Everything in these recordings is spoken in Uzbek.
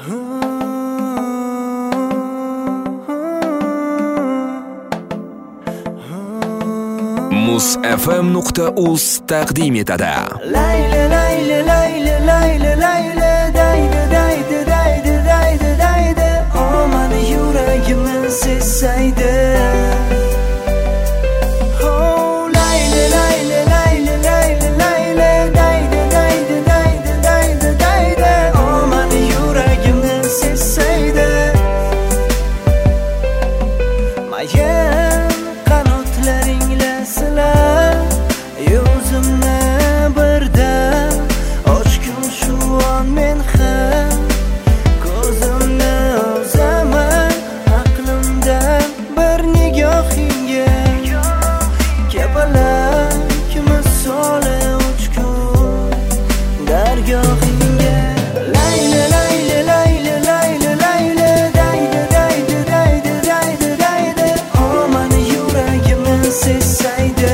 Muz.fm.uz taqdim etadi. Layla layla layla layla layla daydi daydi daydi daydi daydi mani yuragimni sezsaydi. Layla layla layla layla layla daydi daydi daydi daydi daydi mani yuragimni sezsaydi. Mayin qanotlaringla silar yuzimni birdan ochgum shu on men ham ko'zimni uzaman aqlimdan bir nigohingga kapalak misoli uchgun dargohingga. Layla layla layla layla layla daydi daydi daydi daydi daydi mani yuragimni sezsaydi.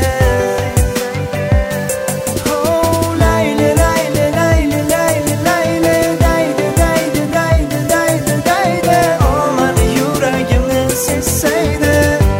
Layla layla layla layla layla daydi daydi daydi daydi daydi mani yuragimni sezsaydi.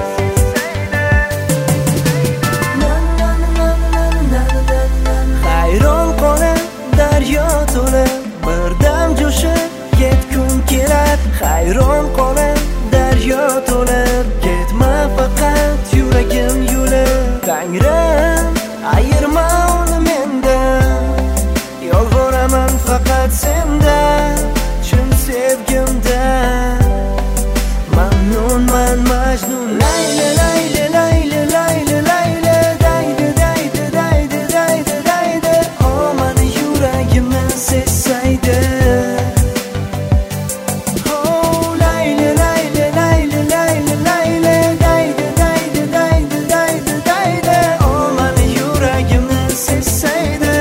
Hayron qolib daryo to'la birdam jo'shib ketgum kelar. Hayron qolib daryo to'lib ketma faqat yuragim yo'li. Tangrim ayirma uni mendan, yolvoraman faqat sendan, chin sevgimdan mamnunman majnun. Layla layla layla layla layla daydi daydi daydi daydi daydi mani yuragimni sezsaydi. Layla layla layla layla layla daydi daydi daydi daydi daydi mani yuragimni sezsaydi.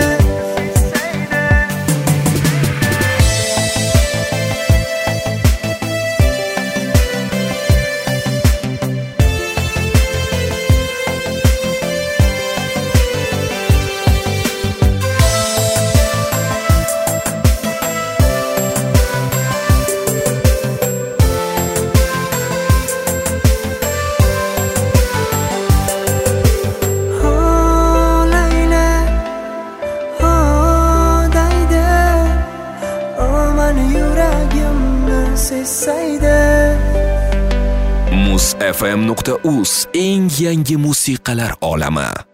Muz.fm.uz eng yangi musiqalar olami.